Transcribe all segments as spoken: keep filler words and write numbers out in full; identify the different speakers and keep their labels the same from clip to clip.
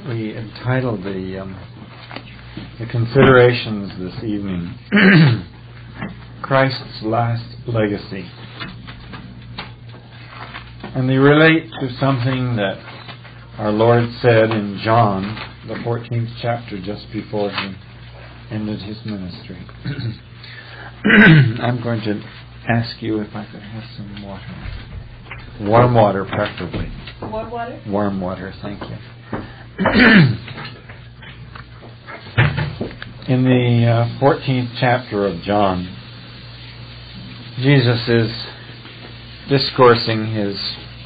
Speaker 1: we entitled the um, the considerations this evening, Christ's Last Legacy. And they relate to something that our Lord said in John, the fourteenth chapter, just before He ended His ministry. I'm going to ask you if I could have some water. Warm water, preferably.
Speaker 2: Warm water?
Speaker 1: Warm water, thank you. In the uh, fourteenth chapter of John, Jesus is discoursing his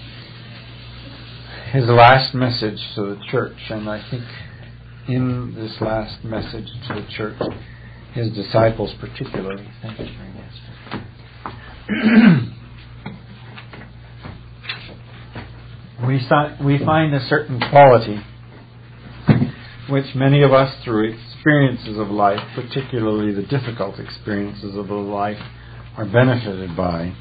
Speaker 1: his last message to the church, and I think in this last message to the church, his disciples particularly. Thank you very much. we, si- we find a certain quality which many of us, through experiences of life, particularly the difficult experiences of the life, are benefited by.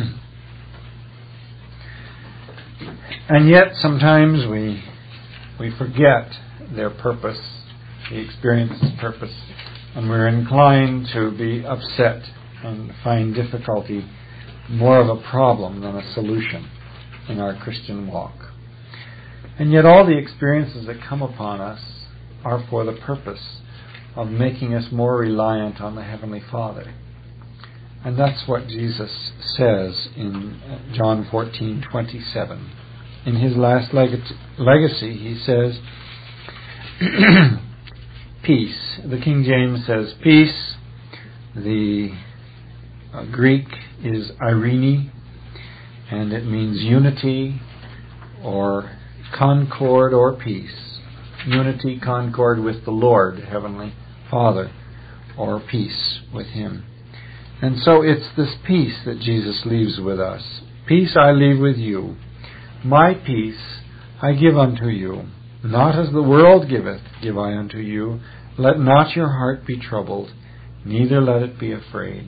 Speaker 1: And yet sometimes we we forget their purpose, the experience's purpose, and we're inclined to be upset and find difficulty more of a problem than a solution in our Christian walk. And yet all the experiences that come upon us are for the purpose of making us more reliant on the Heavenly Father. And that's what Jesus says in John fourteen twenty-seven. In His last leg- legacy, He says, peace. The King James says peace. The uh, Greek is eirene, and it means unity or concord or peace. Unity, concord with the Lord, Heavenly Father, or peace with Him. And so it's this peace that Jesus leaves with us. Peace I leave with you. My peace I give unto you. Not as the world giveth, give I unto you. Let not your heart be troubled, neither let it be afraid.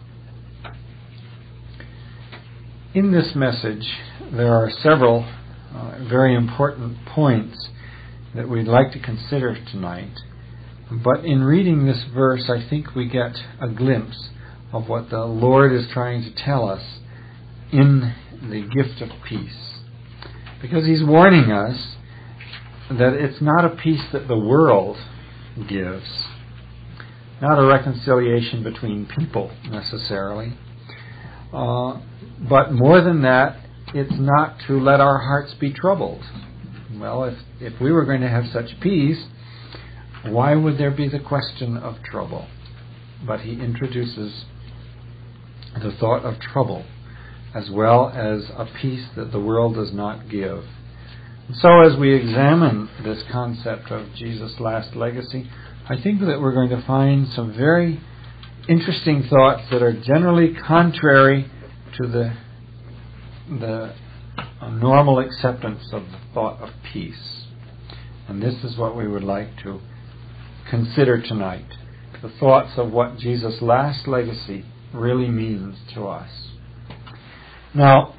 Speaker 1: In this message, there are several uh, very important points that we'd like to consider tonight. But in reading this verse, I think we get a glimpse of what the Lord is trying to tell us in the gift of peace. Because He's warning us that it's not a peace that the world gives, not a reconciliation between people necessarily, uh, but more than that, it's not to let our hearts be troubled. Well, if, if we were going to have such peace, why would there be the question of trouble? But He introduces the thought of trouble as well as a peace that the world does not give. So as we examine this concept of Jesus' last legacy, I think that we're going to find some very interesting thoughts that are generally contrary to the the normal acceptance of the thought of peace. And this is what we would like to consider tonight, the thoughts of what Jesus' last legacy really means to us. Now,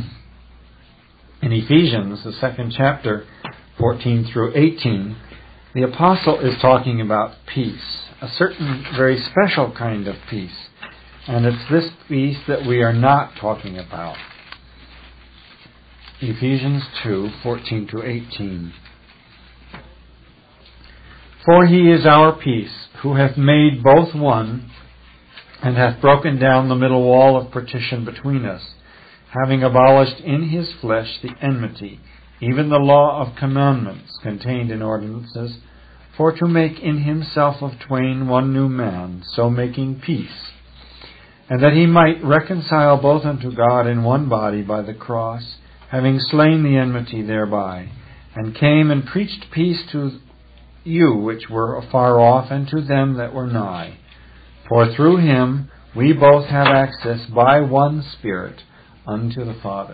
Speaker 1: in Ephesians, the second chapter, fourteen through eighteen, the apostle is talking about peace, a certain very special kind of peace. And it's this peace that we are not talking about. Ephesians two, fourteen to eighteen. For He is our peace, who hath made both one, and hath broken down the middle wall of partition between us, having abolished in His flesh the enmity, even the law of commandments contained in ordinances, for to make in Himself of twain one new man, so making peace, and that He might reconcile both unto God in one body by the cross, having slain the enmity thereby, and came and preached peace to you which were afar off, and to them that were nigh. For through Him we both have access by one Spirit unto the Father.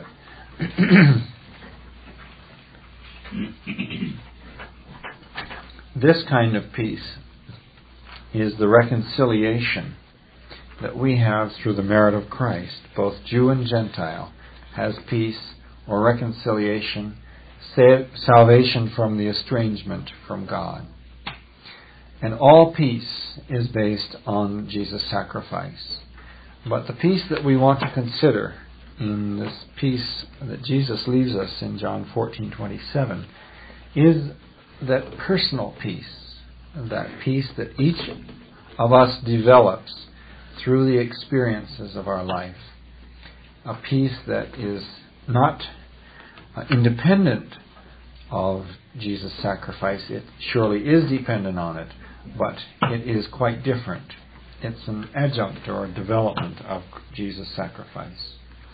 Speaker 1: This kind of peace is the reconciliation that we have through the merit of Christ. Both Jew and Gentile has peace or reconciliation salvation from the estrangement from God. And all peace is based on Jesus' sacrifice. But the peace that we want to consider in this peace that Jesus leaves us in John fourteen twenty-seven is that personal peace, that peace that each of us develops through the experiences of our life. A peace that is not uh, independent of Jesus' sacrifice. It surely is dependent on it, but it is quite different. It's an adjunct or a development of Jesus' sacrifice.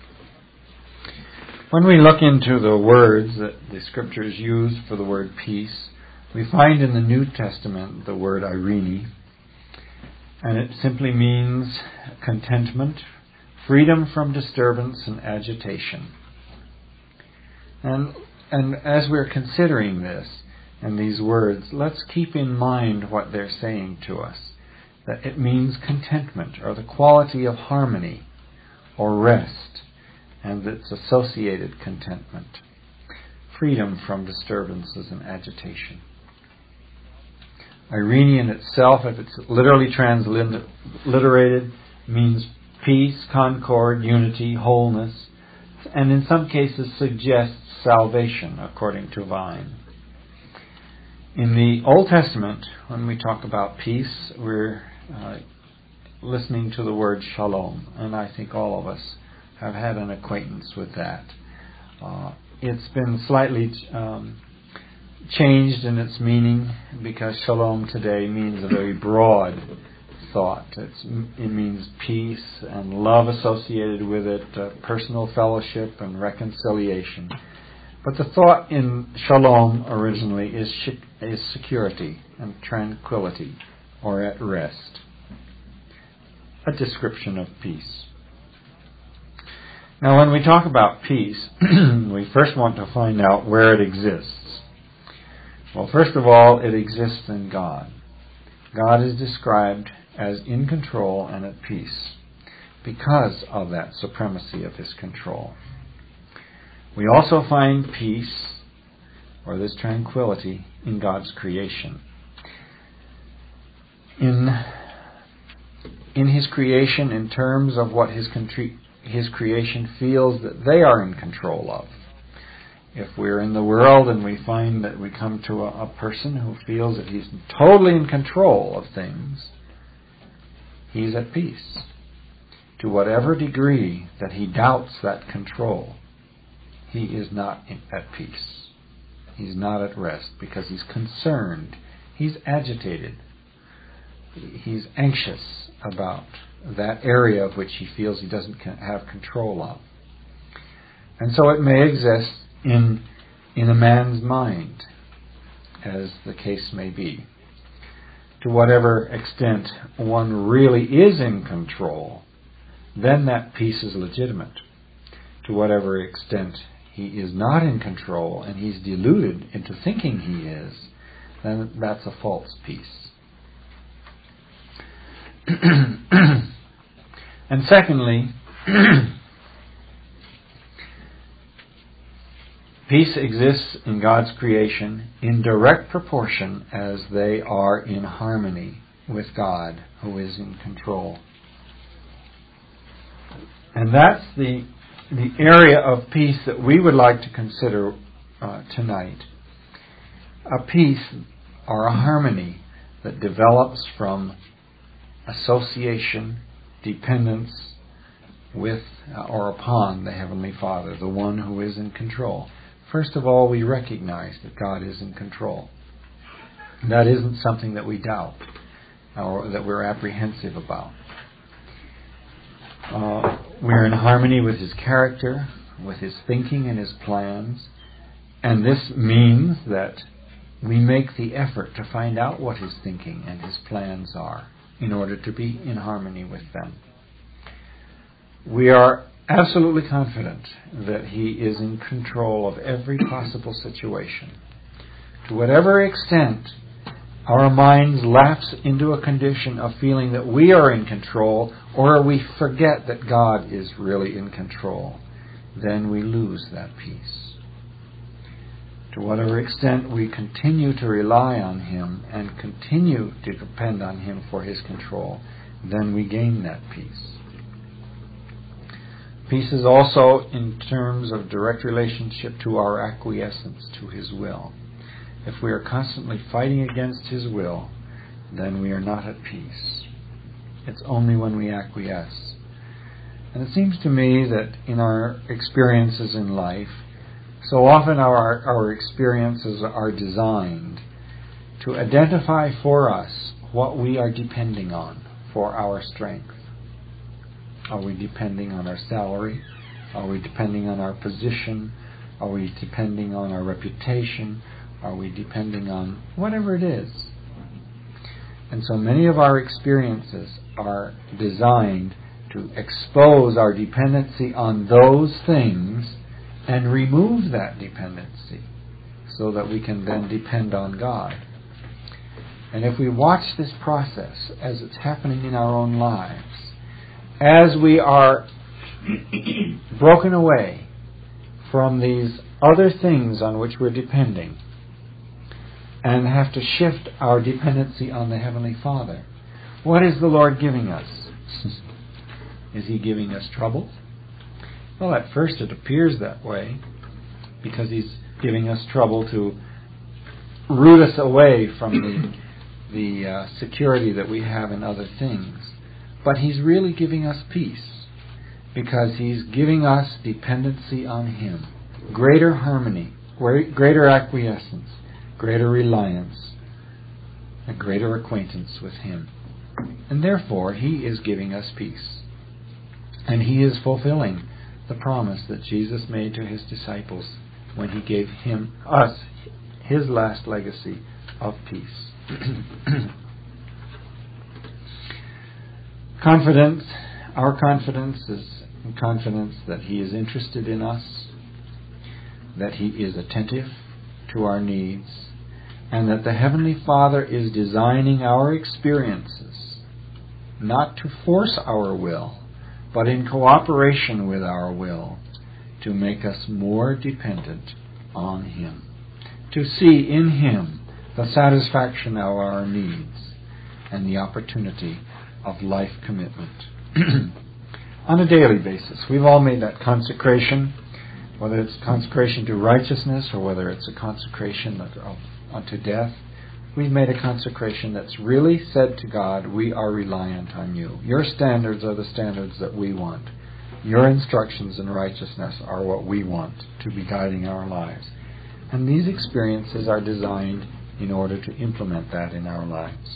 Speaker 1: When we look into the words that the Scriptures use for the word peace, we find in the New Testament the word eirene, and it simply means contentment, freedom from disturbance and agitation. And and as we're considering this and these words, let's keep in mind what they're saying to us. That it means contentment, or the quality of harmony or rest, and its associated contentment. Freedom from disturbances and agitation. Eirene in itself, if it's literally transliterated, means peace, concord, unity, wholeness, and in some cases suggests salvation, according to Vine. In the Old Testament, when we talk about peace, we're uh, listening to the word shalom, and I think all of us have had an acquaintance with that. Uh, it's been slightly um, changed in its meaning, because shalom today means a very broad thought. It's, it means peace and love associated with it, uh, personal fellowship and reconciliation. But the thought in shalom originally is sh- is security and tranquility, or at rest. A description of peace. Now, when we talk about peace, we first want to find out where it exists. Well, first of all, it exists in God. God is described as in control and at peace because of that supremacy of His control. We also find peace, or this tranquility, in God's creation. In, in His creation, in terms of what His, contri- His creation feels that they are in control of. If we're in the world and we find that we come to a, a person who feels that he's totally in control of things, he's at peace. To whatever degree that he doubts that control, he is not in, at peace. He's not at rest because he's concerned. He's agitated. He's anxious about that area of which he feels he doesn't have control of. And so it may exist in in a man's mind, as the case may be. To whatever extent one really is in control, then that peace is legitimate. To whatever extent he is not in control and he's deluded into thinking he is, then that's a false peace. And secondly, peace exists in God's creation in direct proportion as they are in harmony with God, who is in control. And that's the the area of peace that we would like to consider uh, tonight. A peace or a harmony that develops from association, dependence with uh, or upon the Heavenly Father, the one who is in control. First of all, we recognize that God is in control. That isn't something that we doubt or that we're apprehensive about. Uh, we're in harmony with His character, with His thinking and His plans, and this means that we make the effort to find out what His thinking and His plans are in order to be in harmony with them. We are absolutely confident that He is in control of every possible situation. To whatever extent our minds lapse into a condition of feeling that we are in control, or we forget that God is really in control, then we lose that peace. to whatever extent we continue to rely on Him and continue to depend on Him for His control, then we gain that peace. Peace is also in terms of direct relationship to our acquiescence to His will. If we are constantly fighting against His will, then we are not at peace. It's only when we acquiesce. And it seems to me that in our experiences in life, so often our, our experiences are designed to identify for us what we are depending on for our strength. Are we depending on our salary? Are we depending on our position? Are we depending on our reputation? Are we depending on whatever it is? And so many of our experiences are designed to expose our dependency on those things and remove that dependency so that we can then depend on God. And if we watch this process as it's happening in our own lives, as we are broken away from these other things on which we're depending and have to shift our dependency on the Heavenly Father, what is the Lord giving us? Is He giving us trouble? Well, at first it appears that way, because He's giving us trouble to root us away from the, the uh, security that we have in other things. But He's really giving us peace, because He's giving us dependency on Him, greater harmony, greater acquiescence, greater reliance, a greater acquaintance with Him. And therefore He is giving us peace. And He is fulfilling the promise that Jesus made to His disciples when He gave him us His last legacy of peace. Confidence, our confidence is confidence that He is interested in us, that He is attentive to our needs, and that the Heavenly Father is designing our experiences not to force our will, but in cooperation with our will, to make us more dependent on Him, to see in Him the satisfaction of our needs and the opportunity of life commitment. On a daily basis, we've all made that consecration, whether it's consecration to righteousness or whether it's a consecration of, of, unto death. We've made a consecration that's really said to God, we are reliant on You. Your standards are the standards that we want. Your instructions in righteousness are what we want to be guiding our lives. And these experiences are designed in order to implement that in our lives.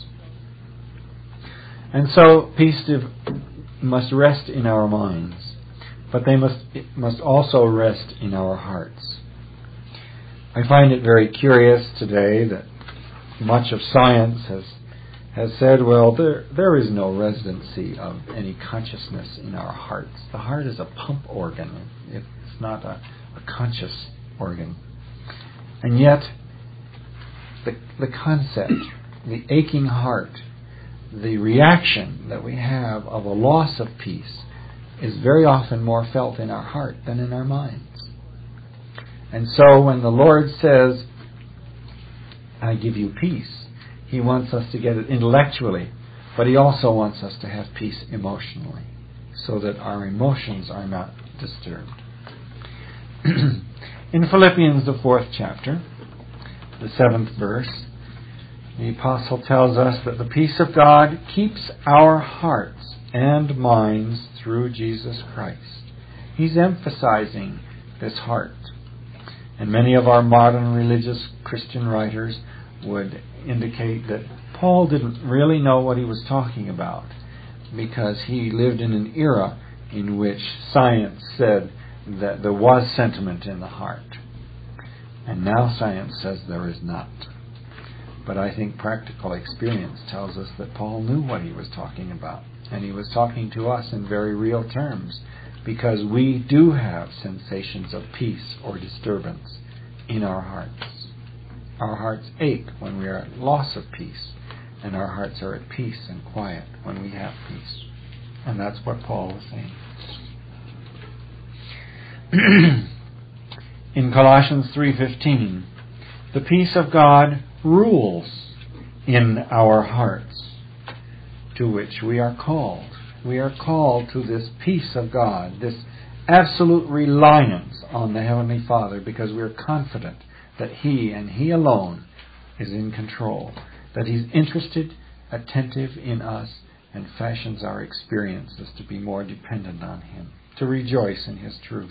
Speaker 1: And so peace must rest in our minds, but they must it must also rest in our hearts. I find it very curious today that much of science has has said, well, there there is no residency of any consciousness in our hearts. The heart is a pump organ. It's not a, a conscious organ. And yet, the the concept, the aching heart, the reaction that we have of a loss of peace is very often more felt in our heart than in our minds. And so when the Lord says, I give you peace, He wants us to get it intellectually, but He also wants us to have peace emotionally, so that our emotions are not disturbed. In Philippians, the fourth chapter, the seventh verse, the Apostle tells us that the peace of God keeps our hearts and minds through Jesus Christ. He's emphasizing this heart. And many of our modern religious Christian writers would indicate that Paul didn't really know what he was talking about, because he lived in an era in which science said that there was sentiment in the heart. And now science says there is not. But I think practical experience tells us that Paul knew what he was talking about. And he was talking to us in very real terms, because we do have sensations of peace or disturbance in our hearts. Our hearts ache when we are at loss of peace, and our hearts are at peace and quiet when we have peace. And that's what Paul was saying. In Colossians three fifteen, The peace of God rules in our hearts, to which we are called. We are called to this peace of God, this absolute reliance on the Heavenly Father, because we are confident that He and He alone is in control, that He's interested, attentive in us, and fashions our experiences to be more dependent on Him, to rejoice in His truth.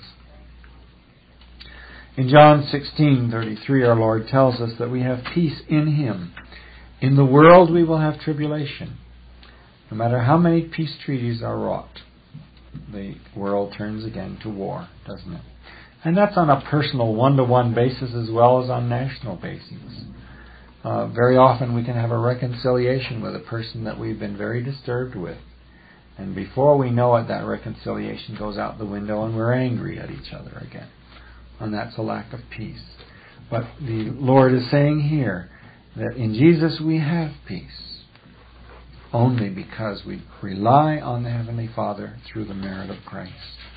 Speaker 1: In John sixteen thirty-three, our Lord tells us that we have peace in Him. In the world we will have tribulation. No matter how many peace treaties are wrought, the world turns again to war, doesn't it? And that's on a personal one-to-one basis as well as on national basis. Uh, very often we can have a reconciliation with a person that we've been very disturbed with. And before we know it, that reconciliation goes out the window and we're angry at each other again. And that's a lack of peace. But the Lord is saying here that in Jesus we have peace, only because we rely on the Heavenly Father through the merit of Christ.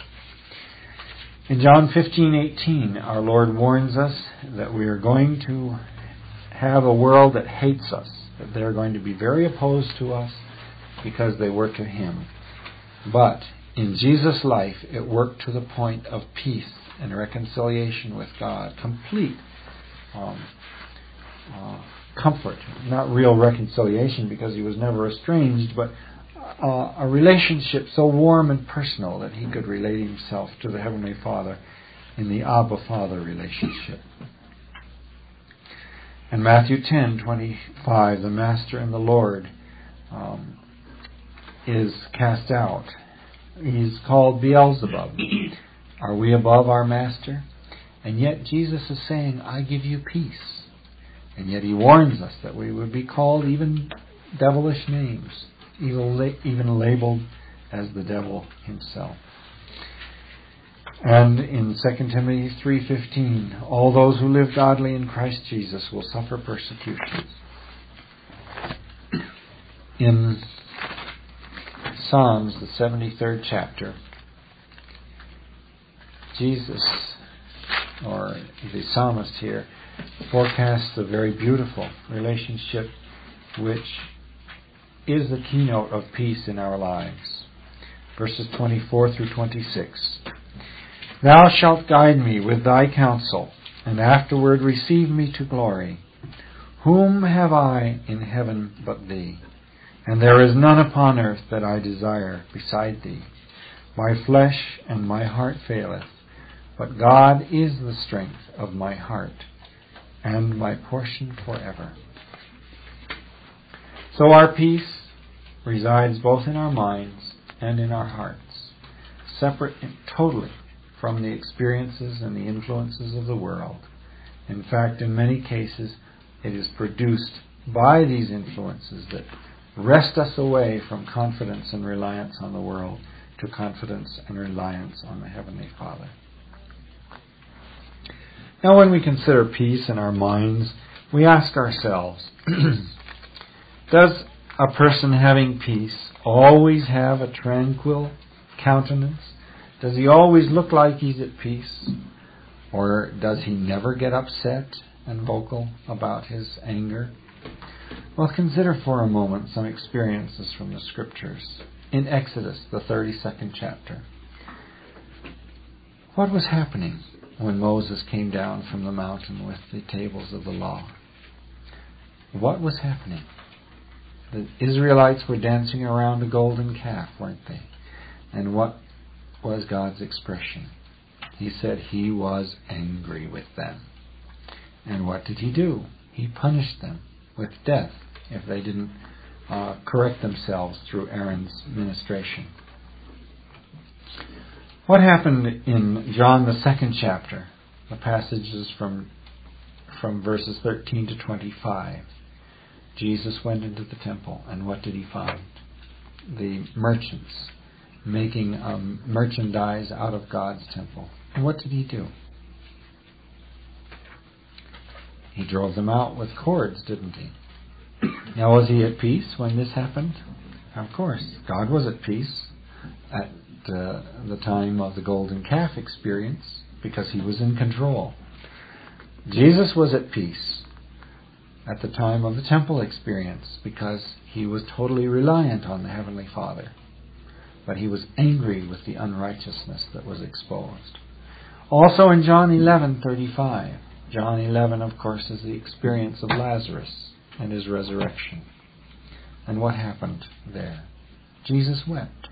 Speaker 1: In John fifteen eighteen, our Lord warns us that we are going to have a world that hates us, that they're going to be very opposed to us because they were to Him. But in Jesus' life, it worked to the point of peace and reconciliation with God, complete um, uh, comfort, not real reconciliation because He was never estranged, but uh, a relationship so warm and personal that He could relate Himself to the Heavenly Father in the Abba Father relationship. In Matthew ten twenty-five, the Master and the Lord um, is cast out. He's called Beelzebub. Are we above our Master? And yet Jesus is saying, I give you peace. And yet He warns us that we would be called even devilish names, even labeled as the devil himself. And in Second Timothy three fifteen, all those who live godly in Christ Jesus will suffer persecutions. In Psalms, the seventy-third chapter, Jesus, or the psalmist here, forecasts a very beautiful relationship which is the keynote of peace in our lives. Verses twenty-four through twenty-six. Thou shalt guide me with thy counsel, and afterward receive me to glory. Whom have I in heaven but thee? And there is none upon earth that I desire beside thee. My flesh and my heart faileth, but God is the strength of my heart, and my portion forever. So our peace resides both in our minds and in our hearts, separate totally from the experiences and the influences of the world. In fact, in many cases, it is produced by these influences that wrest us away from confidence and reliance on the world to confidence and reliance on the Heavenly Father. Now, when we consider peace in our minds, we ask ourselves, does a person having peace always have a tranquil countenance? Does he always look like he's at peace? Or does he never get upset and vocal about his anger? Well, consider for a moment some experiences from the Scriptures. In Exodus, the thirty-second chapter, what was happening when Moses came down from the mountain with the tables of the law? What was happening? The Israelites were dancing around a golden calf, weren't they? And what was God's expression? He said He was angry with them. And what did He do? He punished them with death if they didn't uh, correct themselves through Aaron's ministration. What happened in John the second chapter? The passages from from verses thirteen to twenty-five. Jesus went into the temple, and what did He find? The merchants making um, merchandise out of God's temple. And what did He do? He drove them out with cords, didn't He? Now, was He at peace when this happened? Of course. God was at peace at uh, the time of the golden calf experience because He was in control. Jesus was at peace at the time of the temple experience because he was totally reliant on the Heavenly Father. But he was angry with the unrighteousness that was exposed. Also in John eleven thirty-five, John eleven, of course, is the experience of Lazarus and his resurrection. And what happened there? Jesus wept.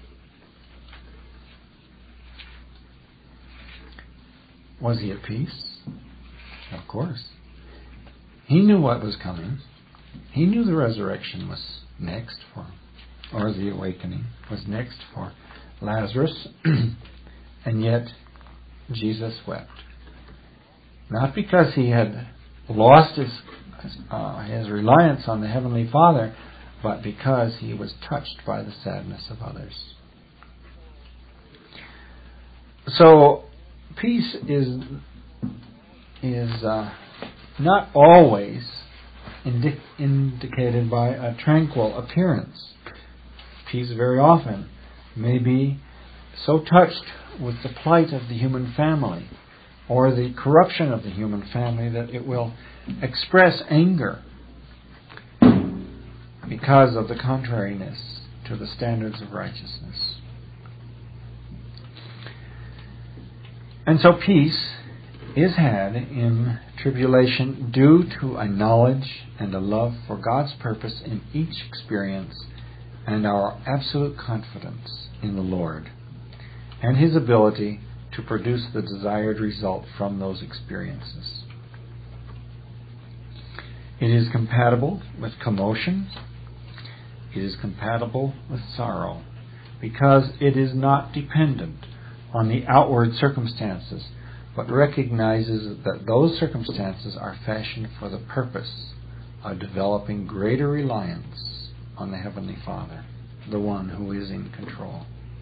Speaker 1: Was he at peace? Of course. He knew what was coming. He knew the resurrection was next for him, or the awakening was next for Lazarus. And yet Jesus wept. Not because he had lost his uh, his reliance on the Heavenly Father, but because he was touched by the sadness of others. So peace is is uh, not always indi- indicated by a tranquil appearance. Peace very often may be so touched with the plight of the human family or the corruption of the human family that it will express anger because of the contrariness to the standards of righteousness. And so peace is had in tribulation due to a knowledge and a love for God's purpose in each experience and our absolute confidence in the Lord and His ability to produce the desired result from those experiences. It is compatible with commotion. It is compatible with sorrow because it is not dependent on the outward circumstances, but recognizes that those circumstances are fashioned for the purpose of developing greater reliance on the Heavenly Father, the one who is in control.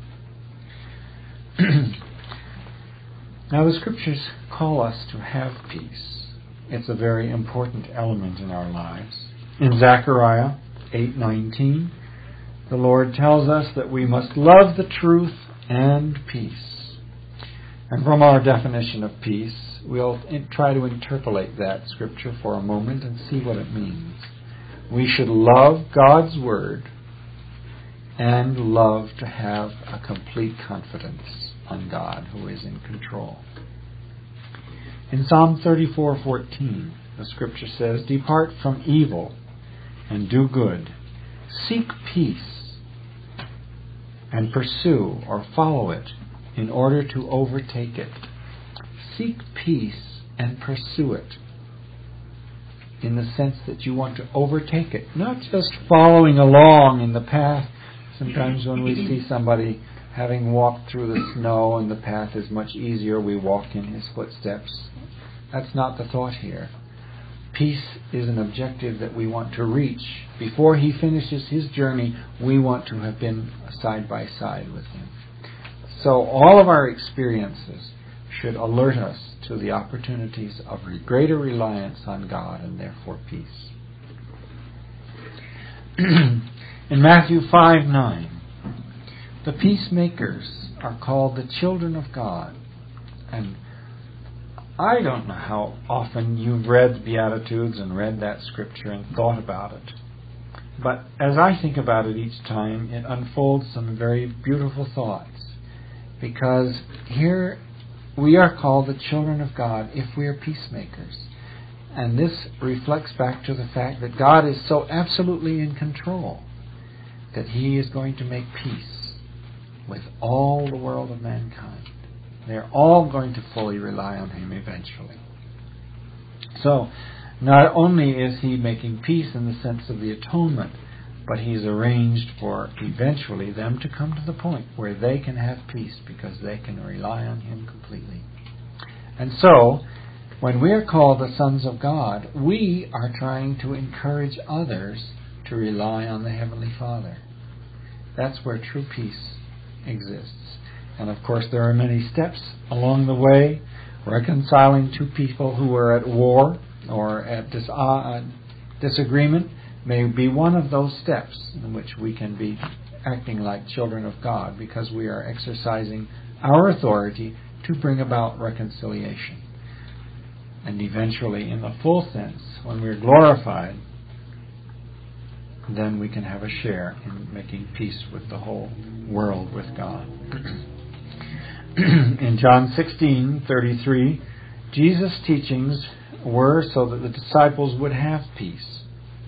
Speaker 1: Now the Scriptures call us to have peace. It's a very important element in our lives. In Zechariah eight nineteen, the Lord tells us that we must love the truth and peace. And from our definition of peace, we'll try to interpolate that Scripture for a moment and see what it means. We should love God's Word and love to have a complete confidence on God who is in control. In Psalm thirty-four fourteen, the Scripture says, "Depart from evil and do good. Seek peace and pursue or follow it in order to overtake it." Seek peace and pursue it in the sense that you want to overtake it, not just following along in the path. Sometimes when we see somebody having walked through the snow and the path is much easier, we walk in his footsteps. That's not the thought here. Peace is an objective that we want to reach. Before he finishes his journey, we want to have been side by side with him. So all of our experiences should alert us to the opportunities of greater reliance on God and therefore peace. In Matthew five nine, the peacemakers are called the children of God. And I don't know how often you've read the Beatitudes and read that Scripture and thought about it. But as I think about it each time, it unfolds some very beautiful thoughts. Because here we are called the children of God if we are peacemakers. And this reflects back to the fact that God is so absolutely in control that He is going to make peace with all the world of mankind. They're all going to fully rely on Him eventually. So, not only is He making peace in the sense of the atonement, but He's arranged for eventually them to come to the point where they can have peace because they can rely on Him completely. And so, when we are called the sons of God, we are trying to encourage others to rely on the Heavenly Father. That's where true peace exists. And of course there are many steps along the way. Reconciling two people who are at war or at dis- uh, disagreement may be one of those steps in which we can be acting like children of God because we are exercising our authority to bring about reconciliation. And eventually, in the full sense, when we're glorified, then we can have a share in making peace with the whole world, with God. In John sixteen thirty-three, Jesus' teachings were so that the disciples would have peace.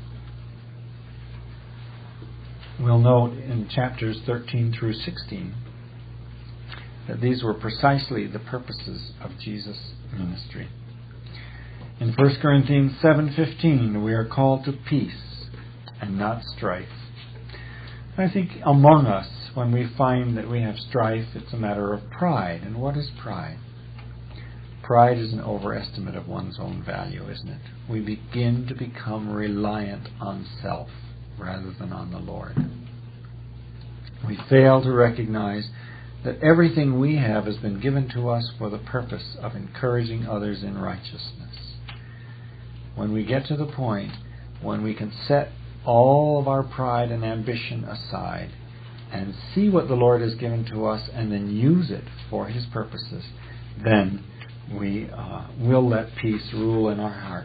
Speaker 1: We'll note in chapters thirteen through sixteen that these were precisely the purposes of Jesus' ministry. In First Corinthians seven fifteen, we are called to peace and not strife. I think among us, when we find that we have strife, it's a matter of pride. And what is pride? Pride is an overestimate of one's own value, isn't it? We begin to become reliant on self rather than on the Lord. We fail to recognize that everything we have has been given to us for the purpose of encouraging others in righteousness. When we get to the point when we can set all of our pride and ambition aside and see what the Lord has given to us and then use it for His purposes, then we uh, will let peace rule in our heart.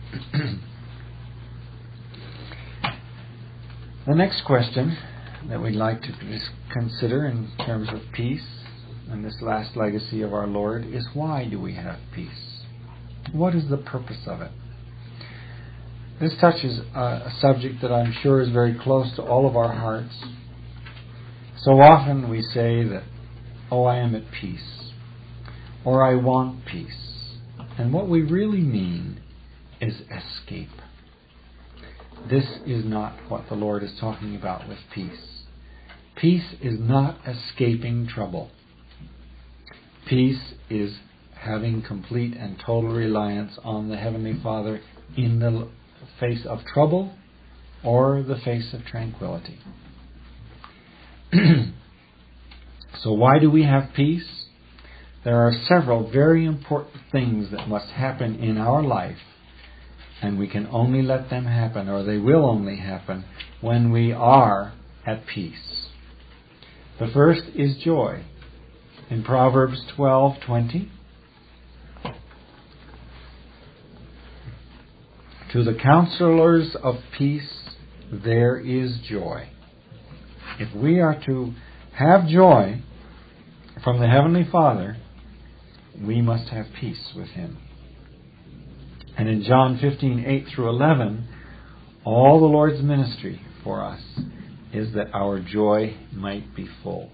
Speaker 1: The next question that we'd like to consider in terms of peace and this last legacy of our Lord is, why do we have peace? What is the purpose of it? This touches a, a subject that I'm sure is very close to all of our hearts. So often we say that, oh, I am at peace, or I want peace. And what we really mean is escape. This is not what the Lord is talking about with peace. Peace is not escaping trouble. Peace is having complete and total reliance on the Heavenly Father in the face of trouble or the face of tranquility. So why do we have peace? There are several very important things that must happen in our life, and we can only let them happen, or they will only happen, when we are at peace. The first is joy. In Proverbs twelve twenty, to the counselors of peace there is joy. If we are to have joy from the Heavenly Father, we must have peace with Him. And in John fifteen eight through eleven, all the Lord's ministry for us is that our joy might be full.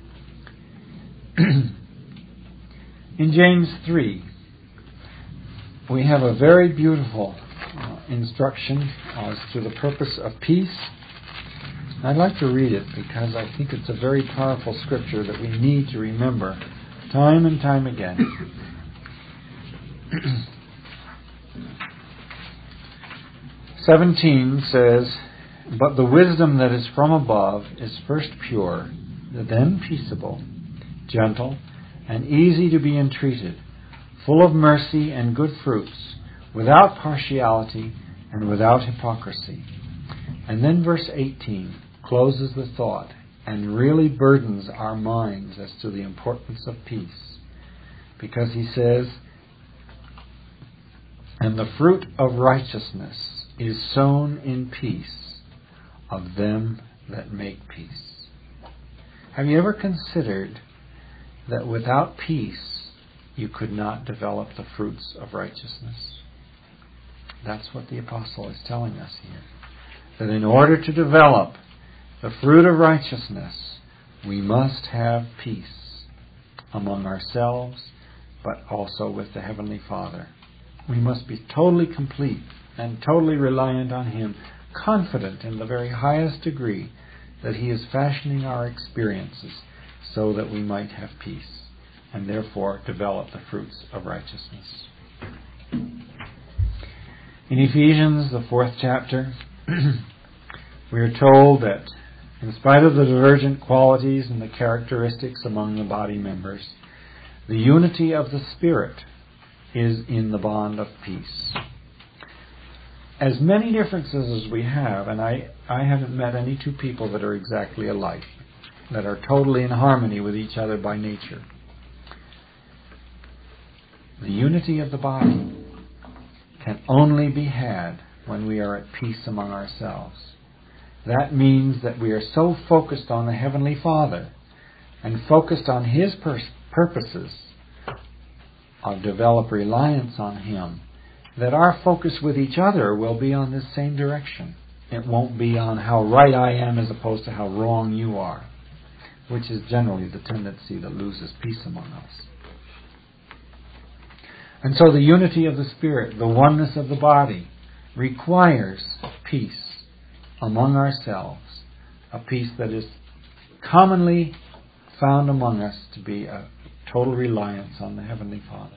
Speaker 1: In James three, we have a very beautiful uh, instruction as to the purpose of peace. I'd like to read it because I think it's a very powerful scripture that we need to remember time and time again. seventeen says, but the wisdom that is from above is first pure, then peaceable, gentle, and easy to be entreated, full of mercy and good fruits, without partiality and without hypocrisy. And then verse eighteen closes the thought and really burdens our minds as to the importance of peace. Because he says, and the fruit of righteousness is sown in peace of them that make peace. Have you ever considered that without peace you could not develop the fruits of righteousness? That's what the apostle is telling us here. That in order to develop the fruit of righteousness, we must have peace among ourselves, but also with the Heavenly Father. We must be totally complete and totally reliant on Him, confident in the very highest degree that He is fashioning our experiences so that we might have peace and therefore develop the fruits of righteousness. In Ephesians, the fourth chapter, we are told that in spite of the divergent qualities and the characteristics among the body members, the unity of the Spirit is in the bond of peace. As many differences as we have, and I, I haven't met any two people that are exactly alike, that are totally in harmony with each other by nature. The unity of the body can only be had when we are at peace among ourselves. That means that we are so focused on the Heavenly Father and focused on His pur- purposes of develop reliance on Him, that our focus with each other will be on this same direction. It won't be on how right I am as opposed to how wrong you are, which is generally the tendency that loses peace among us. And so the unity of the Spirit, the oneness of the body, requires peace among ourselves, a peace that is commonly found among us to be a total reliance on the Heavenly Father.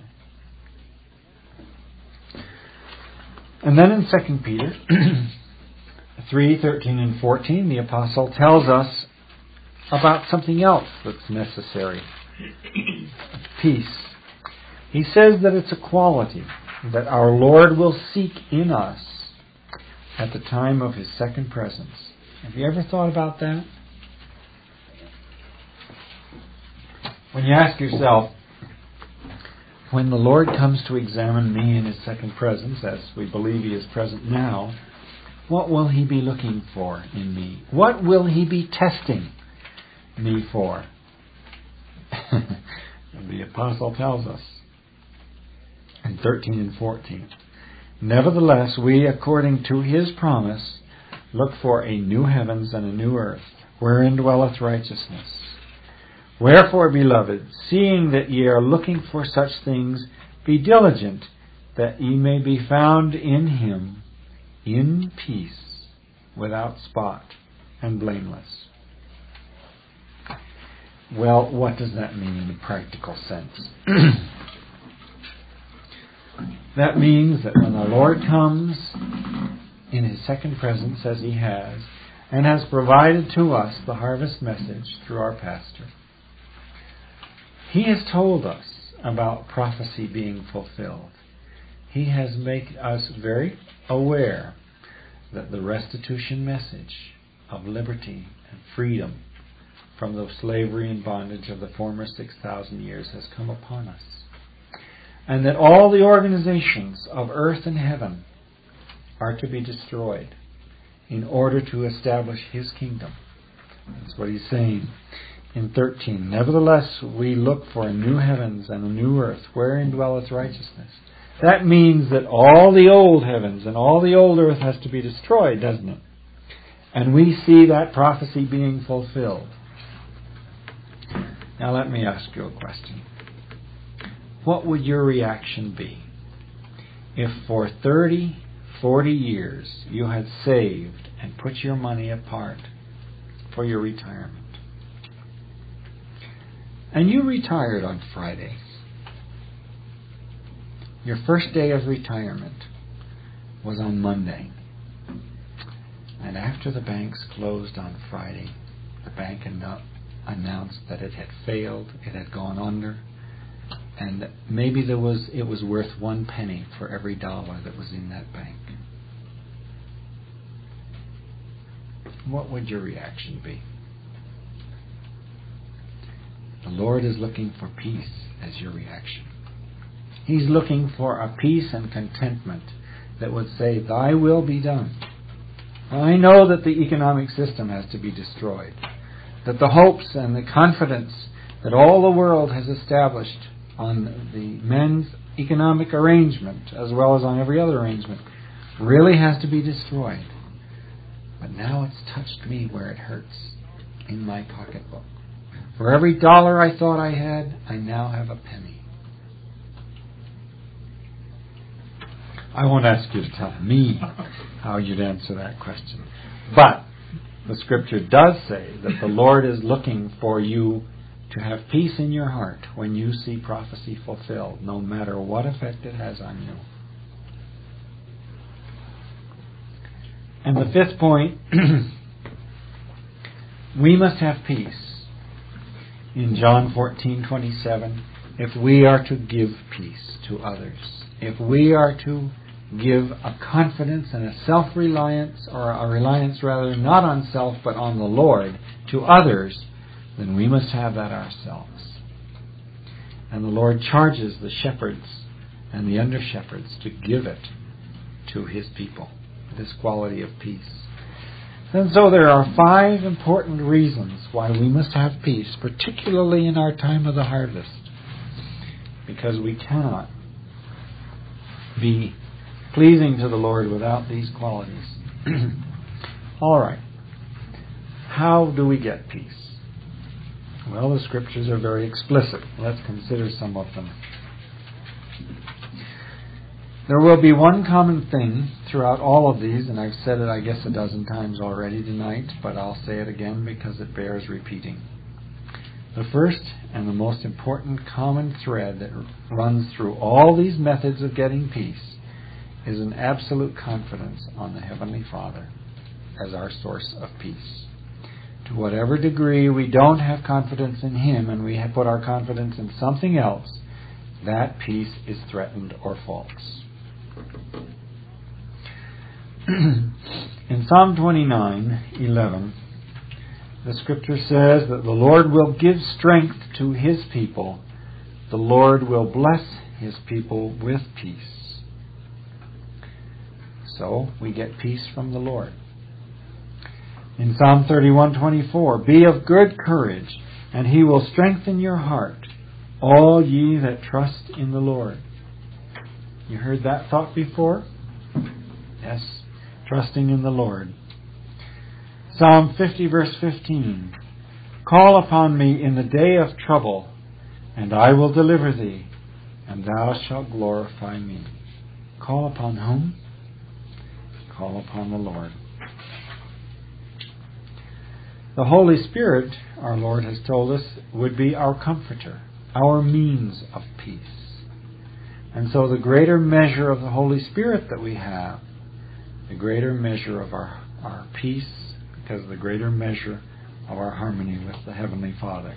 Speaker 1: And then in Second Peter three, thirteen and fourteen, the Apostle tells us about something else that's necessary. Peace. He says that it's a quality that our Lord will seek in us at the time of His second presence. Have you ever thought about that? When you ask yourself, when the Lord comes to examine me in His second presence, as we believe He is present now, what will He be looking for in me? What will He be testing me for? The Apostle tells us in thirteen and fourteen, nevertheless, we, according to His promise, look for a new heavens and a new earth, wherein dwelleth righteousness. Wherefore, beloved, seeing that ye are looking for such things, be diligent that ye may be found in Him, in peace, without spot, and blameless. Well, what does that mean in a practical sense? That means that when the Lord comes in His second presence, as He has, and has provided to us the harvest message through our pastor, He has told us about prophecy being fulfilled. He has made us very aware that the restitution message of liberty and freedom from the slavery and bondage of the former six thousand years has come upon us. And that all the organizations of earth and heaven are to be destroyed in order to establish His kingdom. That's what He's saying in thirteen. Nevertheless, we look for a new heavens and a new earth, wherein dwelleth righteousness. That means that all the old heavens and all the old earth has to be destroyed, doesn't it? And we see that prophecy being fulfilled. Now let me ask you a question. What would your reaction be if for thirty, forty years you had saved and put your money apart for your retirement? And you retired on Friday. Your first day of retirement was on Monday. And after the banks closed on Friday, the bank announced that it had failed, it had gone under, and maybe there was it was worth one penny for every dollar that was in that bank. What would your reaction be? The Lord is looking for peace as your reaction. He's looking for a peace and contentment that would say, Thy will be done. I know that the economic system has to be destroyed, that the hopes and the confidence that all the world has established on the men's economic arrangement, as well as on every other arrangement, really has to be destroyed. But now it's touched me where it hurts, in my pocketbook. For every dollar I thought I had, I now have a penny. I won't ask you to tell me how you'd answer that question. But the Scripture does say that the Lord is looking for you to have peace in your heart when you see prophecy fulfilled, no matter what effect it has on you. And the fifth point, we must have peace. In John fourteen twenty-seven, if we are to give peace to others, if we are to give a confidence and a self-reliance, or a reliance rather, not on self but on the Lord, to others, then we must have that ourselves. And the Lord charges the shepherds and the under-shepherds to give it to His people, this quality of peace. And so there are five important reasons why we must have peace, particularly in our time of the harvest, because we cannot be pleasing to the Lord without these qualities. All right. How do we get peace? Well, the Scriptures are very explicit. Let's consider some of them. There will be one common thing throughout all of these, and I've said it, I guess, a dozen times already tonight, but I'll say it again because it bears repeating. The first and the most important common thread that runs through all these methods of getting peace is an absolute confidence on the Heavenly Father as our source of peace. To whatever degree we don't have confidence in Him and we have put our confidence in something else, that peace is threatened or false. In Psalm twenty-nine eleven, the Scripture says that the Lord will give strength to His people. The Lord will bless His people with peace. So we get peace from the Lord. In Psalm thirty-one twenty-four, be of good courage, and He will strengthen your heart, all ye that trust in the Lord. You heard that thought before? Yes, trusting in the Lord. Psalm fifty verse fifteen, call upon me in the day of trouble, and I will deliver thee, and thou shalt glorify me. Call upon whom? Call upon the Lord. The Holy Spirit, our Lord has told us, would be our comforter, our means of peace. And so the greater measure of the Holy Spirit that we have, the greater measure of our, our peace, because the greater measure of our harmony with the Heavenly Father.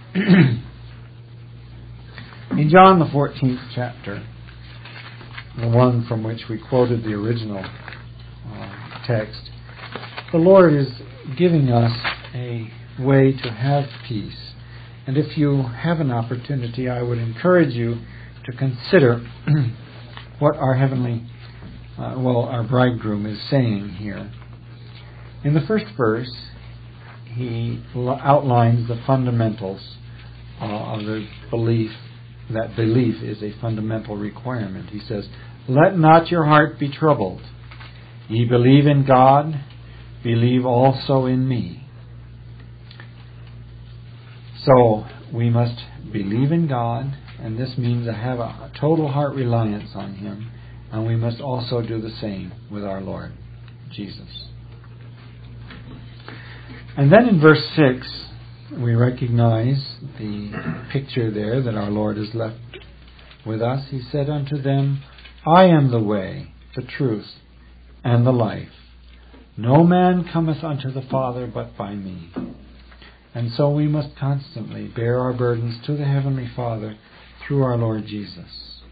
Speaker 1: In John the fourteenth chapter, the one from which we quoted the original uh, text, the Lord is giving us a way to have peace. And if you have an opportunity, I would encourage you to consider what our heavenly, uh, well, our bridegroom is saying here. In the first verse, he outlines the fundamentals uh, of the belief, that belief is a fundamental requirement. He says, let not your heart be troubled. Ye believe in God, believe also in me. So we must believe in God, and this means to have a total heart reliance on Him, and we must also do the same with our Lord Jesus. And then in verse six, we recognize the picture there that our Lord has left with us. He said unto them, I am the way, the truth, and the life. No man cometh unto the Father but by me. And so we must constantly bear our burdens to the Heavenly Father through our Lord Jesus.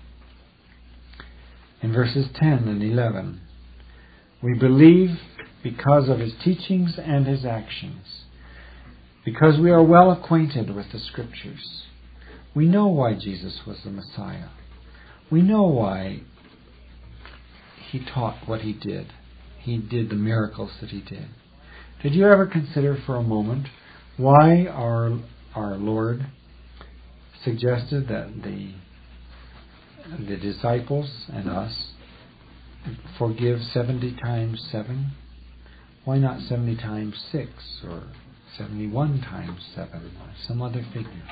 Speaker 1: In verses ten and eleven, we believe because of His teachings and His actions, because we are well acquainted with the Scriptures. We know why Jesus was the Messiah. We know why He taught what He did. He did the miracles that He did. Did you ever consider for a moment why our our Lord suggested that the the disciples and us forgive seventy times seven? Why not seventy times six or seventy-one times seven or some other figure?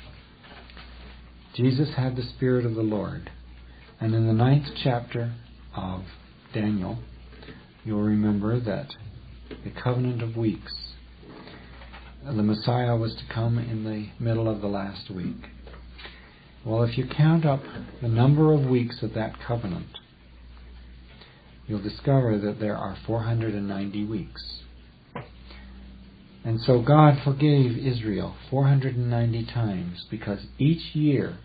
Speaker 1: Jesus had the Spirit of the Lord. And in the ninth chapter of Daniel, you'll remember that the covenant of weeks, the Messiah was to come in the middle of the last week. Well, if you count up the number of weeks of that covenant, you'll discover that there are four hundred ninety weeks. And so God forgave Israel four hundred ninety times, because each year,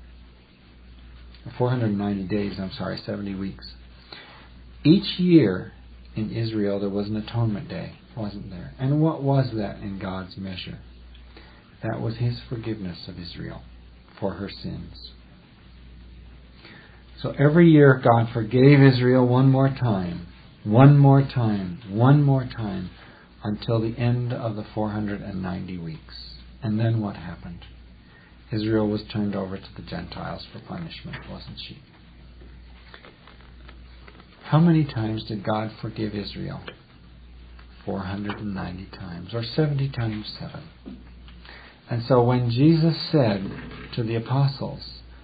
Speaker 1: four hundred ninety days, I'm sorry, seventy weeks. Each year in Israel there was an atonement day, wasn't there? And what was that in God's measure? That was His forgiveness of Israel for her sins. So every year God forgave Israel one more time, one more time, one more time, until the end of the four hundred ninety weeks. And then what happened? Israel was turned over to the Gentiles for punishment, wasn't she? How many times did God forgive Israel? four hundred ninety times, or seventy times seven. And so when Jesus said to the apostles,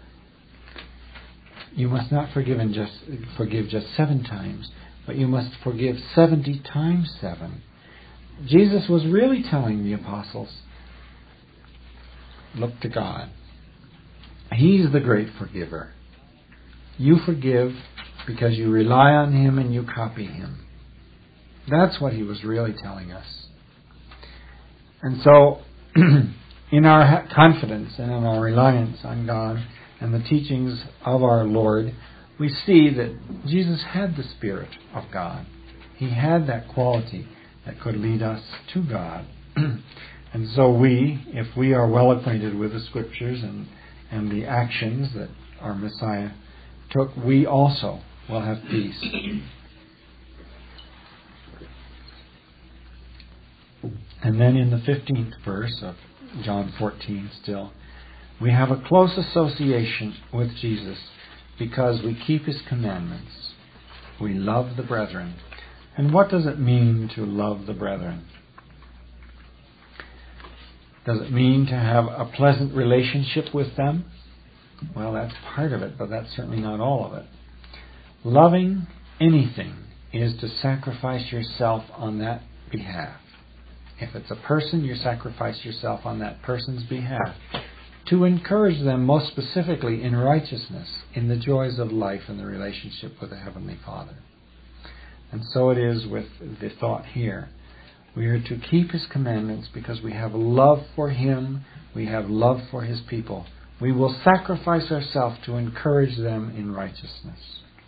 Speaker 1: you must not forgive and just forgive just seven times, but you must forgive seventy times seven. Jesus was really telling the apostles, look to God. He's the great forgiver. You forgive because you rely on Him and you copy Him. That's what He was really telling us. And so, in our confidence and in our reliance on God and the teachings of our Lord, we see that Jesus had the Spirit of God. He had that quality that could lead us to God. And so we, if we are well acquainted with the Scriptures and, and the actions that our Messiah took, we also will have peace. And then in the fifteenth verse of John fourteen still, we have a close association with Jesus because we keep His commandments. We love the brethren. And what does it mean to love the brethren? Does it mean to have a pleasant relationship with them? Well, that's part of it, but that's certainly not all of it. Loving anything is to sacrifice yourself on that behalf. If it's a person, you sacrifice yourself on that person's behalf to encourage them most specifically in righteousness, in the joys of life and the relationship with the Heavenly Father. And so it is with the thought here. We are to keep His commandments because we have love for Him, we have love for His people. We will sacrifice ourselves to encourage them in righteousness.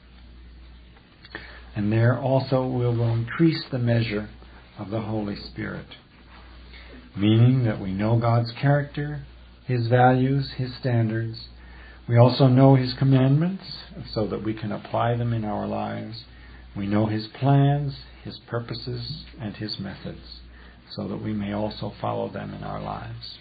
Speaker 1: And there also we will increase the measure of the Holy Spirit, meaning that we know God's character, His values, His standards. We also know His commandments so that we can apply them in our lives. We know His plans, His purposes, and His methods so that we may also follow them in our lives.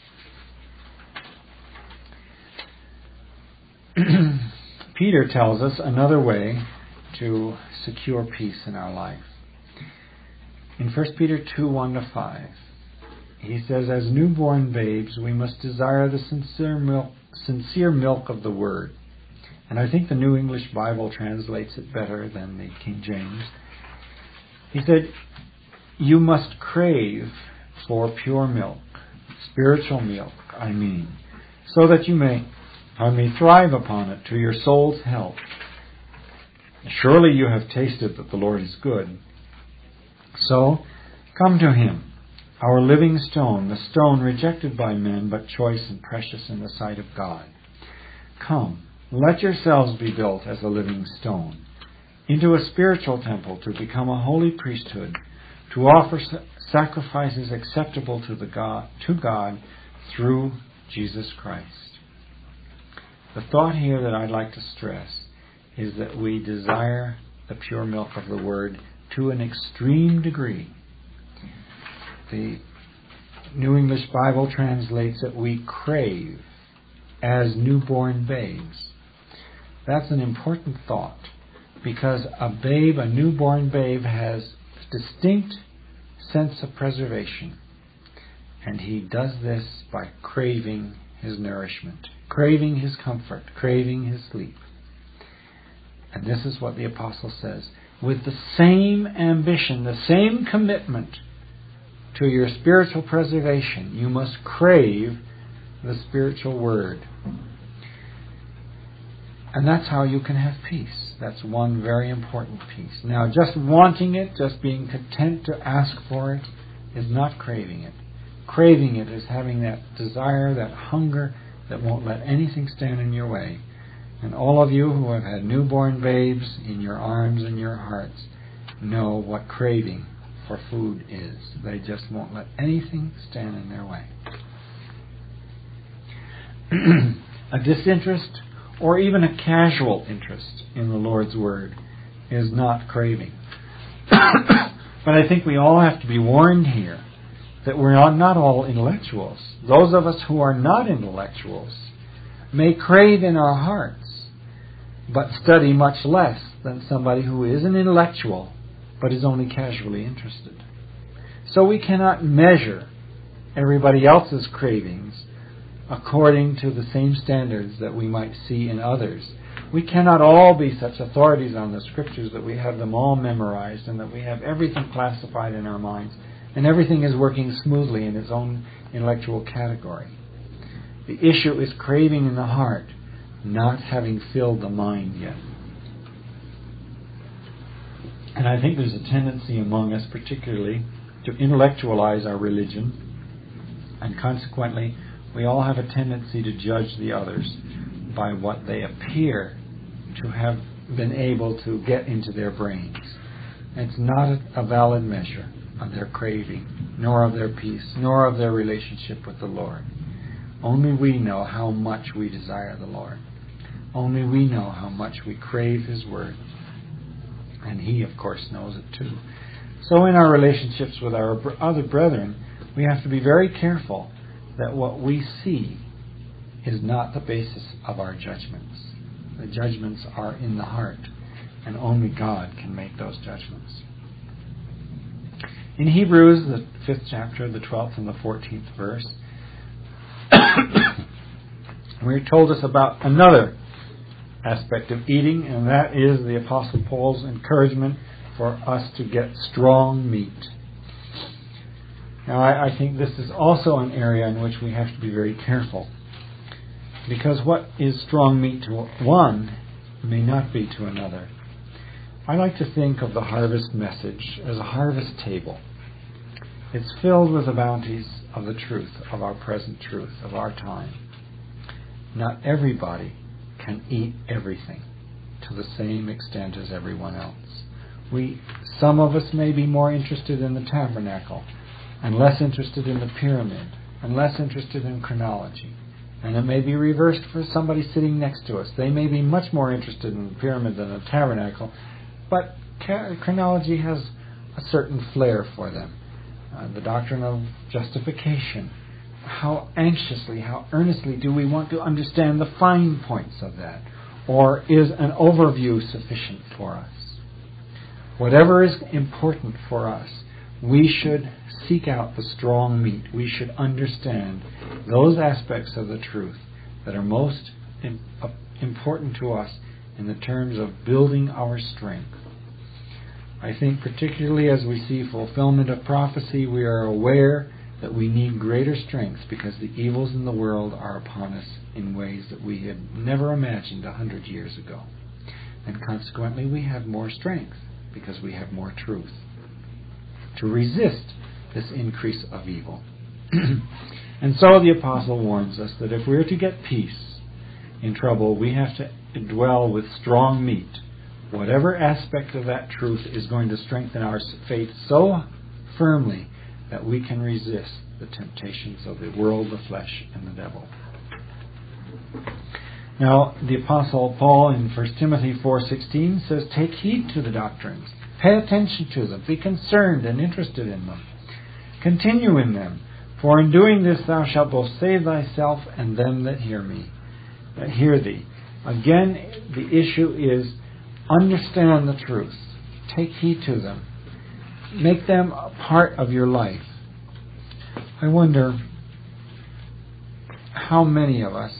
Speaker 1: Peter tells us another way to secure peace in our life. In First Peter two, one to five, he says, as newborn babes, we must desire the sincere milk, sincere milk of the Word. And I think the New English Bible translates it better than the King James. He said, you must crave for pure milk, spiritual milk, I mean, so that you may, I may thrive upon it to your soul's health. Surely you have tasted that the Lord is good. So, come to Him, our living stone, the stone rejected by men, but choice and precious in the sight of God. Come, let yourselves be built as a living stone, into a spiritual temple to become a holy priesthood, to offer sacrifices acceptable to the God, to God through Jesus Christ. The thought here that I'd like to stress is that we desire the pure milk of the Word to an extreme degree. The New English Bible translates that we crave as newborn babes. That's an important thought because a babe, a newborn babe, has a distinct sense of preservation. And he does this by craving his nourishment, craving his comfort, craving his sleep. And this is what the apostle says. With the same ambition, the same commitment to your spiritual preservation, you must crave the spiritual word. And that's how you can have peace. That's one very important piece. Now, just wanting it, just being content to ask for it, is not craving it. Craving it is having that desire, that hunger that won't let anything stand in your way. And all of you who have had newborn babes in your arms and your hearts know what craving for food is. They just won't let anything stand in their way. A disinterest or even a casual interest in the Lord's Word is not craving. But I think we all have to be warned here that we're not all intellectuals. Those of us who are not intellectuals may crave in our hearts, but study much less than somebody who is an intellectual, but is only casually interested. So we cannot measure everybody else's cravings according to the same standards that we might see in others. We cannot all be such authorities on the Scriptures that we have them all memorized and that we have everything classified in our minds and everything is working smoothly in its own intellectual category. The issue is craving in the heart, not having filled the mind yet. And I think there's a tendency among us particularly to intellectualize our religion, and consequently we all have a tendency to judge the others by what they appear to have been able to get into their brains. It's not a valid measure of their craving, nor of their peace, nor of their relationship with the Lord. Only we know how much we desire the Lord. Only we know how much we crave His Word. And He, of course, knows it too. So in our relationships with our other brethren, we have to be very careful that what we see is not the basis of our judgments. The judgments are in the heart, and only God can make those judgments. In Hebrews, the fifth chapter, the twelfth and the fourteenth verse, we're told us about another aspect of eating, and that is the Apostle Paul's encouragement for us to get strong meat. Now, I, I think this is also an area in which we have to be very careful, because what is strong meat to one may not be to another. I like to think of the harvest message as a harvest table. It's filled with the bounties of the truth, of our present truth, of our time. Not everybody can eat everything to the same extent as everyone else. We, some of us may be more interested in the tabernacle and less interested in the pyramid and less interested in chronology. And it may be reversed for somebody sitting next to us. They may be much more interested in the pyramid than the tabernacle, but chronology has a certain flair for them. Uh, the doctrine of justification. How anxiously, how earnestly do we want to understand the fine points of that? Or is an overview sufficient for us? Whatever is important for us, we should seek out the strong meat. We should understand those aspects of the truth that are most in, uh, important to us in the terms of building our strength. I think particularly as we see fulfillment of prophecy, we are aware that we need greater strength because the evils in the world are upon us in ways that we had never imagined a hundred years ago. And consequently we have more strength because we have more truth to resist this increase of evil. And so the apostle warns us that if we're to get peace in trouble, we have to dwell with strong meat. Whatever aspect of that truth is going to strengthen our faith so firmly that we can resist the temptations of the world, the flesh, and the devil. Now, the Apostle Paul in First Timothy four sixteen says, "Take heed to the doctrines. Pay attention to them. Be concerned and interested in them. Continue in them. For in doing this thou shalt both save thyself and them that hear me, that hear thee." Again, the issue is understand the truth. Take heed to them. Make them a part of your life. I wonder how many of us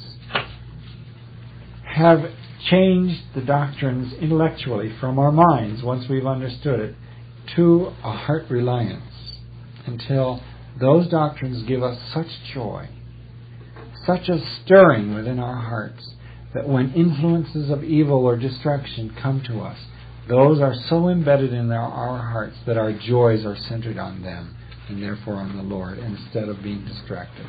Speaker 1: have changed the doctrines intellectually from our minds once we've understood it to a heart reliance until those doctrines give us such joy, such a stirring within our hearts, that when influences of evil or destruction come to us, those are so embedded in our, our hearts that our joys are centered on them and therefore on the Lord instead of being distracted.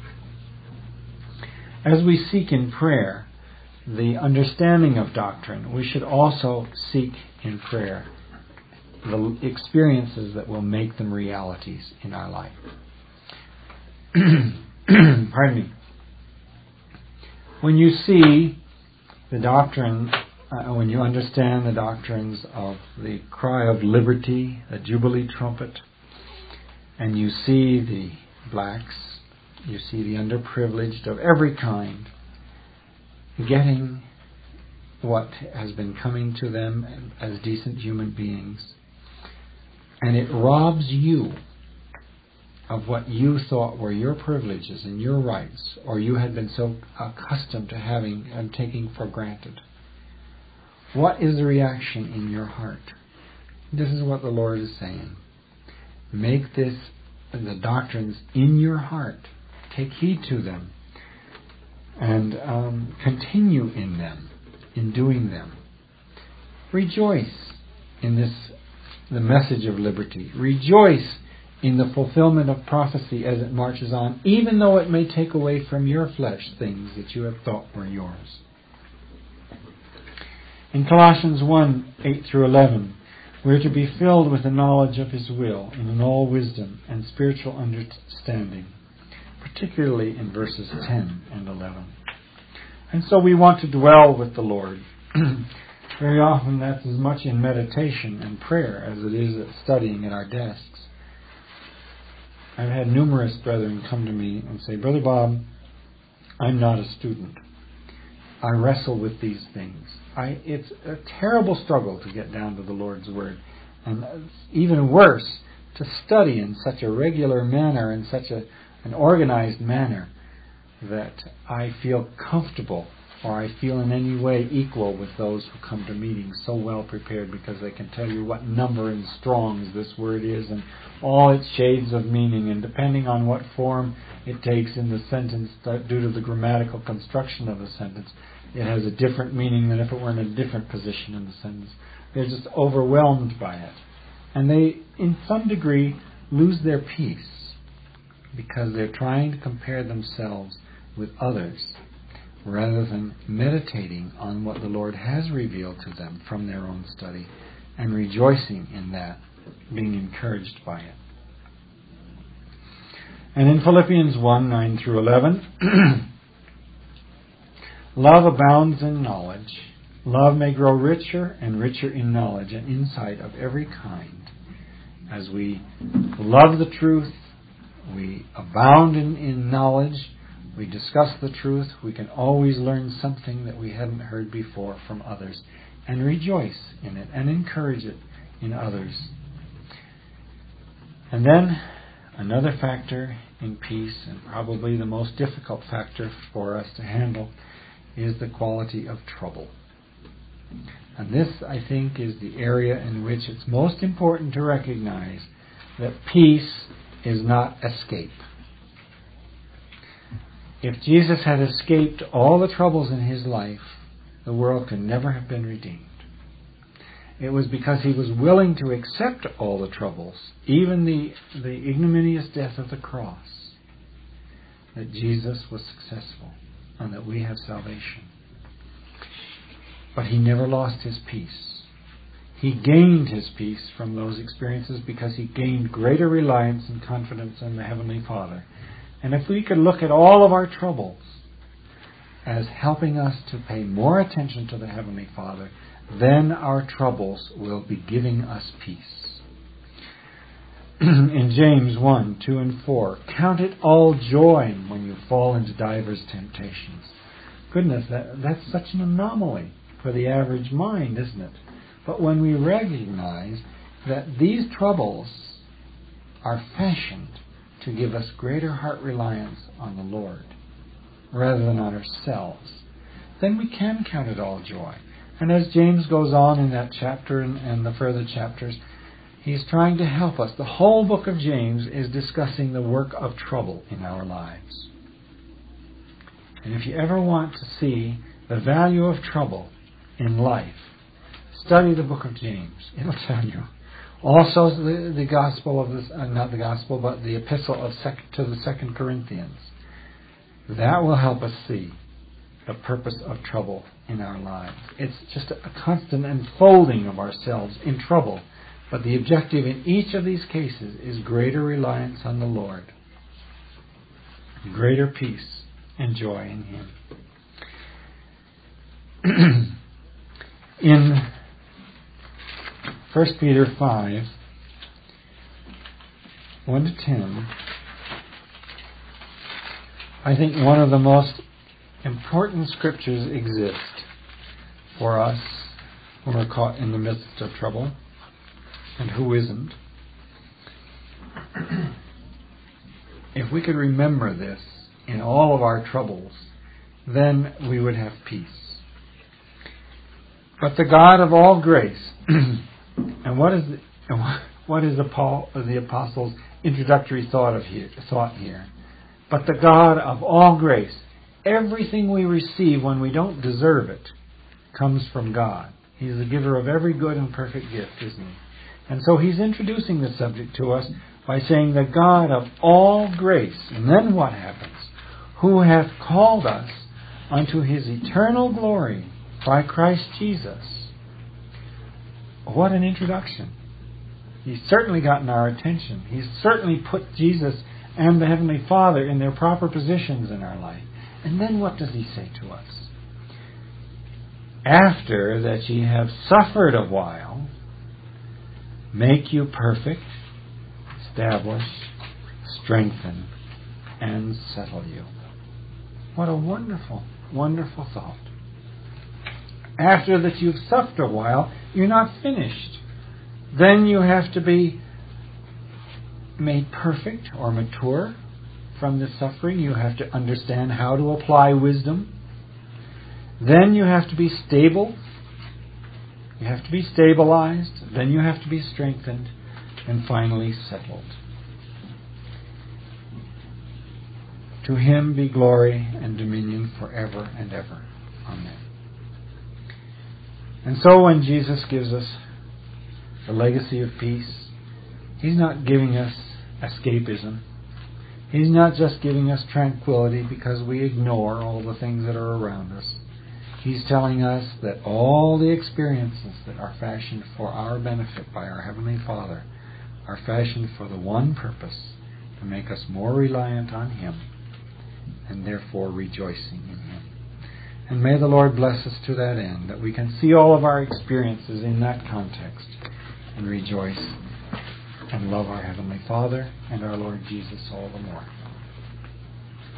Speaker 1: As we seek in prayer the understanding of doctrine, we should also seek in prayer the experiences that will make them realities in our life. Pardon me. When you see the doctrine, uh, when you understand the doctrines of the cry of liberty, the Jubilee trumpet, and you see the blacks, you see the underprivileged of every kind getting what has been coming to them as decent human beings, and it robs you of what you thought were your privileges and your rights, or you had been so accustomed to having and taking for granted. What is the reaction in your heart? This is what the Lord is saying. Make this, the doctrines in your heart. Take heed to them. And um, continue in them, in doing them. Rejoice in this, the message of liberty. Rejoice in the fulfillment of prophecy as it marches on, even though it may take away from your flesh things that you have thought were yours. In Colossians one, eight through eleven, we're to be filled with the knowledge of His will, in all wisdom and spiritual understanding, particularly in verses ten and eleven. And so we want to dwell with the Lord. Very often that's as much in meditation and prayer as it is at studying at our desks. I've had numerous brethren come to me and say, Brother Bob, I'm not a student. I wrestle with these things. I, it's a terrible struggle to get down to the Lord's Word. And even worse, to study in such a regular manner, in such a, an organized manner, that I feel comfortable or I feel in any way equal with those who come to meetings so well prepared, because they can tell you what number in Strong's this word is and all its shades of meaning, and depending on what form it takes in the sentence, due to the grammatical construction of the sentence, it has a different meaning than if it were in a different position in the sentence. They're just overwhelmed by it. And they, in some degree, lose their peace because they're trying to compare themselves with others rather than meditating on what the Lord has revealed to them from their own study and rejoicing in that, being encouraged by it. And in Philippians one, nine through eleven, love abounds in knowledge. Love may grow richer and richer in knowledge and insight of every kind. As we love the truth, we abound in, in knowledge, we discuss the truth, we can always learn something that we hadn't heard before from others and rejoice in it and encourage it in others. And then another factor in peace, and probably the most difficult factor for us to handle, is the quality of trouble. And this, I think, is the area in which it's most important to recognize that peace is not escape. If Jesus had escaped all the troubles in His life, the world could never have been redeemed. It was because He was willing to accept all the troubles, even the, the ignominious death of the cross, that Jesus was successful and that we have salvation. But He never lost His peace. He gained His peace from those experiences because He gained greater reliance and confidence in the Heavenly Father. And if we could look at all of our troubles as helping us to pay more attention to the Heavenly Father, then our troubles will be giving us peace. In James one, two and four, count it all joy when you fall into divers temptations. Goodness, that, that's such an anomaly for the average mind, isn't it? But when we recognize that these troubles are fashioned to give us greater heart reliance on the Lord rather than on ourselves, then we can count it all joy. And as James goes on in that chapter and, and the further chapters, he's trying to help us. The whole book of James is discussing the work of trouble in our lives. And if you ever want to see the value of trouble in life, study the book of James. It'll tell you. Also the, the gospel of this, uh, not the gospel, but the epistle of sec, to the Second Corinthians. That will help us see the purpose of trouble in our lives. It's just a, a constant unfolding of ourselves in trouble. But the objective in each of these cases is greater reliance on the Lord, greater peace and joy in Him. In First Peter five, one to ten, I think one of the most important scriptures exist for us when we're caught in the midst of trouble, and who isn't. If we could remember this in all of our troubles, then we would have peace. But the God of all grace, and what is the, what is the, Paul, the apostle's introductory thought of here, thought here? But the God of all grace, everything we receive when we don't deserve it comes from God. He's the giver of every good and perfect gift, isn't he? And so he's introducing the subject to us by saying the God of all grace. And then what happens? Who hath called us unto his eternal glory by Christ Jesus. What an introduction. He's certainly gotten our attention. He's certainly put Jesus and the Heavenly Father in their proper positions in our life. And then what does he say to us? After that ye have suffered a while, make you perfect, establish, strengthen, and settle you. What a wonderful, wonderful thought. After that you've suffered a while, you're not finished. Then you have to be made perfect or mature from the suffering. You have to understand how to apply wisdom. Then you have to be stable. You have to be stabilized. Then you have to be strengthened. And finally settled. To him be glory and dominion forever and ever. Amen. And so when Jesus gives us the legacy of peace, he's not giving us escapism. He's not just giving us tranquility because we ignore all the things that are around us. He's telling us that all the experiences that are fashioned for our benefit by our Heavenly Father are fashioned for the one purpose, to make us more reliant on him and therefore rejoicing in him. And may the Lord bless us to that end, that we can see all of our experiences in that context and rejoice and love our Heavenly Father and our Lord Jesus all the more.